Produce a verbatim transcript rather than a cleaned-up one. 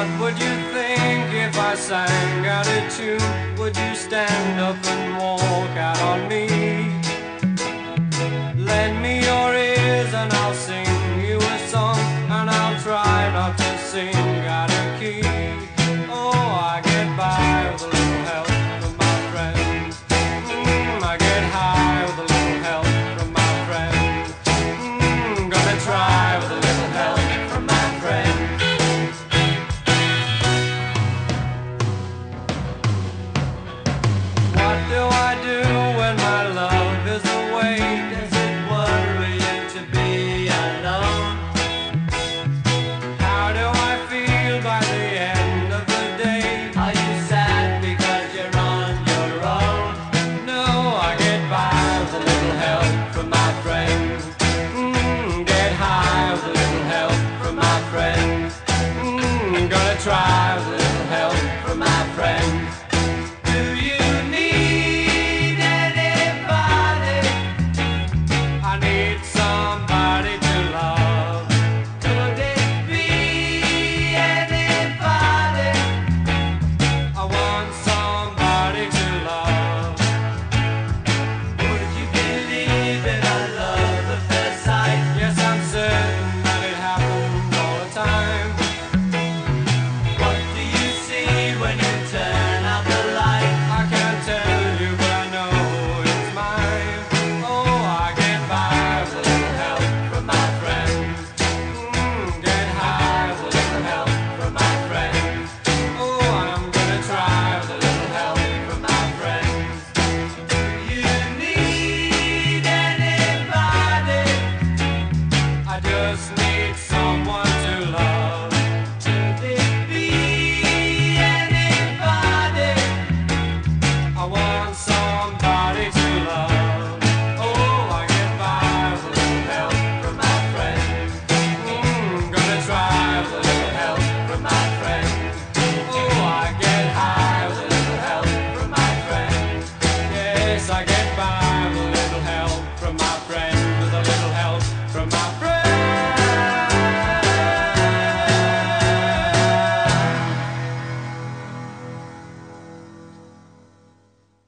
Would you think if I sang out of tune, would you stand up and walk out on me? Lend me your ears and I'll sing you a song, and I'll try not to sing out of key.